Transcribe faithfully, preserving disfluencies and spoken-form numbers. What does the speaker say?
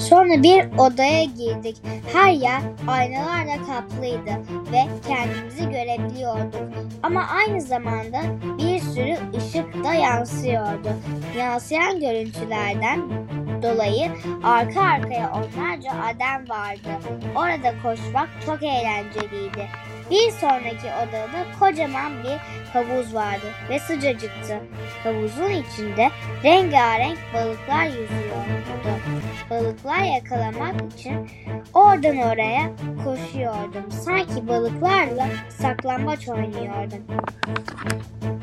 Sonra bir odaya girdik. Her yer aynalarla kaplıydı ve kendimizi görebiliyorduk. Ama aynı zamanda bir sürü ışık da yansıyordu. Yansıyan görüntülerden dolayı arka arkaya onlarca adam vardı. Orada koşmak çok eğlenceliydi. Bir sonraki odada kocaman bir havuz vardı ve sıcacıktı. Havuzun içinde rengarenk balıklar yüzüyordu. Balıklar yakalamak için oradan oraya koşuyordum. Sanki balıklarla saklambaç oynuyordum.